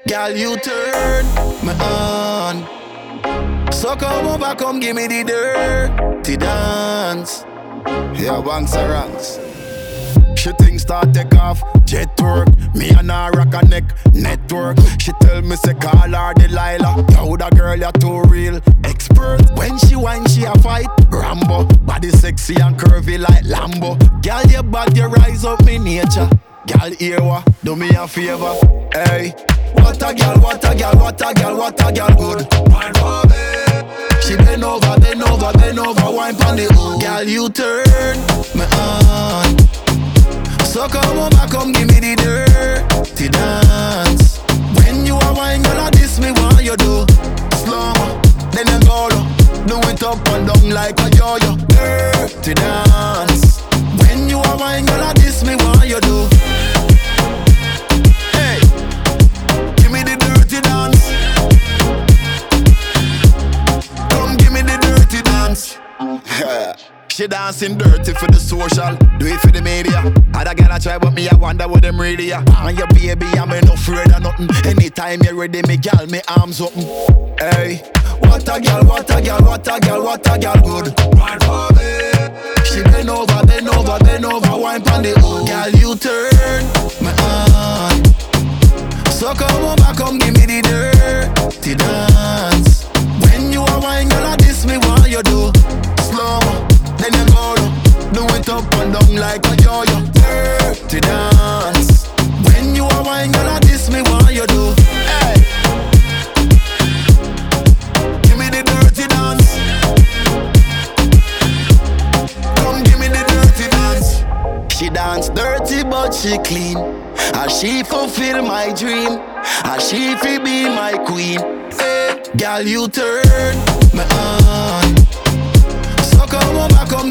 Girl, you turn me on. So come over, come give me the dirty dance. Yeah, bangs are ranks. She things start take off, jet work. Me and her rock a neck, network. She tell me say call her Delilah. Yo, that girl you too real, expert. When she whine, she a fight, Rambo. Body sexy and curvy like Lambo. Girl, you bad, you rise up me nature. Girl, here wa, do me a favor. Hey, what a girl, what a girl, what a girl, what a girl good. Wine for me. She bend over, bend over, bend over, wine pon the hood. Girl, you turn me on. So come over, come give me the dirty dance. When you are wine, girl, this me what you do. Slow mo, then you go low. Do it up and down like a yo-yo. Dirty dance. When you are wine, girl, this me what you do. Hey, give me the dirty dance. Come give me the dirty dance. She dancing dirty for the social, do it for the media. Other girl I try but me I wonder what them really are. And your baby I'm not afraid of nothing. Anytime you ready me gal me arms open. Hey, what a girl, what a girl, what a girl, what a girl good. Wine for me. She bend over, bend over, bend over, wine pon the hood. Girl you turn me on. So come over, come give me the dirty dance. When you are wine girl this me what you do. Slow mo. Then you go low, do it up and down like a yo-yo. Dirty dance. When you are wine, girl, this me what you do. Hey, give me the dirty dance. Come give me the dirty dance. She dance dirty but she clean. And she fulfill my dream. And she fi be my queen. Hey, girl, you turn me on. So come over, come